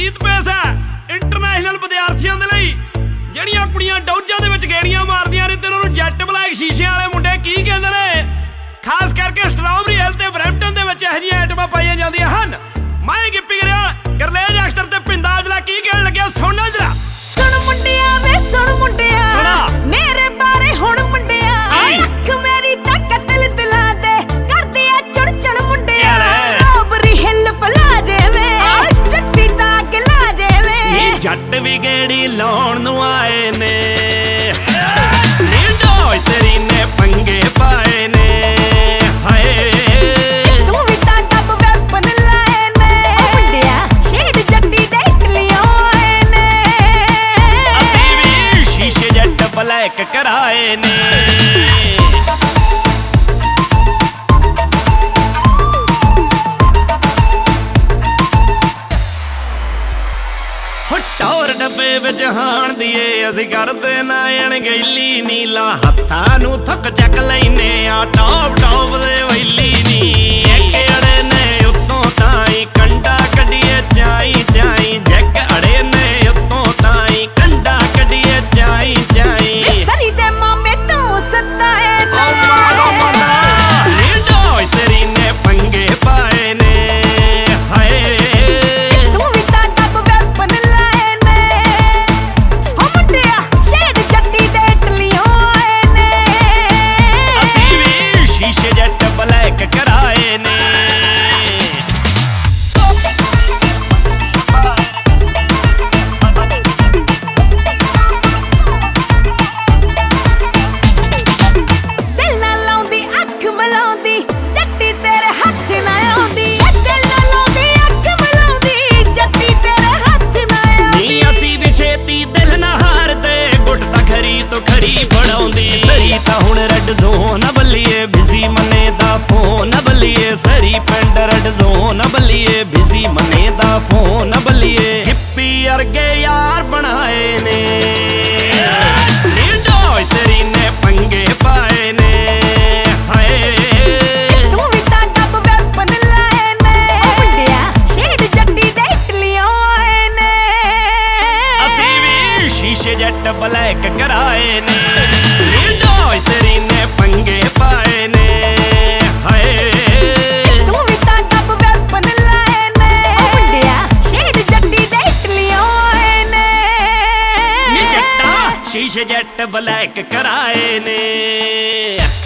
ਪ੍ਰੀਤ ਪੇਸ ਹੈ ਇੰਟਰਨੈਸ਼ਨਲ ਵਿਦਿਆਰਥੀਆਂ ਦੇ ਲਈ ਜਿਹੜੀਆਂ ਕੁੜੀਆਂ ਡੌਜਾਂ ਦੇ ਵਿੱਚ ਗੇੜੀਆਂ ਮਾਰਦੀਆਂ ਨੇ ਤੇ ਉਹਨਾਂ ਨੂੰ ਜੈਟ ਬਲੈਕ ਸ਼ੀਸ਼ਿਆਂ ਵਾਲੇ ਮੁੰਡੇ ਕੀ ਕਹਿੰਦੇ ਨੇ। ਖਾਸ ਕਰਕੇ ਸਟ੍ਰਾਬੇਰੀ ਹਿੱਲ ਤੇ ਬਰੈਂਪਟਨ ਦੇ ਵਿੱਚ ਇਹੋ ਜਿਹੀਆਂ ਆਈਟਮਾਂ ਪਾਈਆਂ ਜਾਂਦੀਆਂ ਹਨ। ਮੈਂ ਗਿੱਪੀ ਗਰਲੇਜ ਅਖਤਰ ਤੇ ਪਿੰਦਾ ਅਜਲਾ ਕੀ ਕਹਿਣ ਲੱਗਿਆ ਸੁਣ ਜਰਾ। ਸੁਣ ਮੁੰਡਿਆ ਵੇ ਸੁਣ ਮੁੰਡਿਆ ਸੁਣਾ ਮੇਰੇ ਬਾਰੇ ਹੁਣ ਮੁੰਡਿਆ ਅੱਖ ਮੇਰੀ ਤਾਂ ਕਤਲ ਦਿਲਾਂ ਦੇ ਕਰਦੀ ਆ ਚੜ ਚੜ ਮੁੰਡਿਆ ਸਟ੍ਰਾਬੇਰੀ ਹਿੱਲ ਪਲਾ ਜਾਵੇ ਜੱਟੀ ਤਾਂ ਗਿਲਾ ਜਾਵੇ ਨੀ ਜੱਟ ਵੀ ਗੇੜੀ ਲਾਉਣ ਨੂੰ ਆਏ ਨੇ ਨੀ ਡੋਏ ਤੇਰੀ ਨੇ ਪੰਗੇ ਪਾਏ ਨੇ ਹਾਏ ਤੂੰ ਵੀ ਤਾਂ ਡੱਬ ਵੈਪਨ ਲਾਏ ਨੇ ਮੁੰਡਿਆ ਸ਼ੇਡ ਜੱਟੀ ਦੇ ਇਟਲੀਓਂ ਆਏ ਨੇ ਅਸੀਂ ਵੀ ਸ਼ੀਸ਼ੇ ਜੱਟ ਬਲੈਕ ਕਰਾਏ ਨੇ। ਟੌਰ ਡੱਬੇ ਵਿੱਚ ਹਾਣ ਦੀਏ ਅਸੀਂ ਕਰਦੇ ਨਾ ਅਣਗਹਿਲੀ ਨੀਲਾ ਹੱਥਾਂ ਨੂੰ ਥੱਕ ਚੱਕ ਲੈਨੇ ਆ ਟੌਪ ਟੌਪ ਦੇ ਵੈਲੀ ਨੀ ਇੱਕ ਅੜੇ ਨੇ ਉੱਤੋਂ ਤਾਈ ਕੰਡਾ ਕੱਢੀਏ ਚਾਈ ਚਾਈ ਜੱਗ ਅੜੇ ਨੇ ਉੱਤੋਂ ਤਾਈ ਕੰਡਾ ਕੱਢੀਏ ਚਾਈ ਚਾਈ ਸਰੀ ਦੇ ਮਾਮੇ ਤੂੰ ਸਤਾਏ ਨਾ ਨੀ ਤੇਰੀ ਨੇ ਪੰਗੇ ਪਾਏ ਨੇ ਹਾਏ ਤੂੰ ਵੀ ਤਾਂ ਡੱਬ ਵੈਪਨ ਲਾਏ ਨੇ ਹੋ ਮੁੰਡਿਆ ਸ਼ੇਡ ਜੱਟੀ ਦੇ ਇਟਲੀਓਂ ਆਏ ਨੇ ਅਸੀਂ ਵੀ ਸ਼ੀਸ਼ੇ ਜੱਟ ਬਲੈਕ ਕਰਾਏ ਨੇ। ਦਿਲ ਨਾਲ ਲਾਉਂਦੀ ਅੱਖ ਮਲਾਉਂਦੀ ਜੱਟੀ ਤੇਰੇ ਹੱਥ ਨਾ ਆਉਂਦੀ ਦਿਲ ਨਾਲ ਲਾਉਂਦੀ ਅੱਖ ਮਲਾਉਂਦੀ ਜੱਟੀ ਤੇਰੇ ਹੱਥ ਨਾ ਆਉਂਦੀ ਨੀ ਅਸੀਂ ਵੀ ਛੇਤੀ ਦਿਲ ਨਾ ਹਾਰਦੇ ਗੁੱਟ ਤਾਂ ਖਰੀ ਤੋਂ ਖਰੀ ਫੜਾਉਂਦੀ ਸਰੀ ਤਾਂ ਹੁਣ ਰੈੱਡ ਜ਼ੋਨ ਬੱਲੀਏ ਬਿਜ਼ੀ ਮੰਨੇ ਦਾ ਫੋਨ ਬੱਲੀਏ ਸਰੀ ਪਿੰਡ ਰੈੱਡ ਜ਼ੋਨ ਬੱਲੀਏ ਬਿਜ਼ੀ ਮੰਨੇ ਦਾ ਫੋਨ ਬੱਲੀਏ ਗਿੱਪੀ ਅਰਗੇ ਯਾਰ ਬਣਾਏ ਨੇ ਨੀ ਡੋਏ ਤੇਰੀ ਨੇ ਪੰਗੇ ਪਾਏ ਨੇ ਹਾਏ ਤੂੰ ਵੀ ਤਾਂ ਡੱਬ ਵੈਪਨ ਲਾਏ ਨੇ ਮੁੰਡਿਆ ਸ਼ੇਡ ਜੱਟੀ ਦੇ ਇਟਲੀਓਂ ਆਏ ਨੇ ਅਸੀਂ ਵੀ ਸ਼ੀਸ਼ੇ ਜੱਟ ਬਲੈਕ ਕਰਾਏ ਨੇ ਨੀ ਡੋਏ ਤੇਰੀ ਨੇ ਪੰਗੇ ਪਾਏ ਨੇ ਹਾਏ ਤੂੰ ਵੀ ਤਾਂ ਡੱਬ ਵੈਪਨ ਲਾਏ ਨੇ ਮੁੰਡਿਆ ਸ਼ੇਡ ਜੱਟੀ ਦੇ ਇਟਲੀਓਂ ਆਏ ਨੇ ਨੀ ਜੱਟਾ ਸ਼ੀਸ਼ੇ ਜੱਟ ਬਲੈਕ ਕਰਾਏ ਨੇ।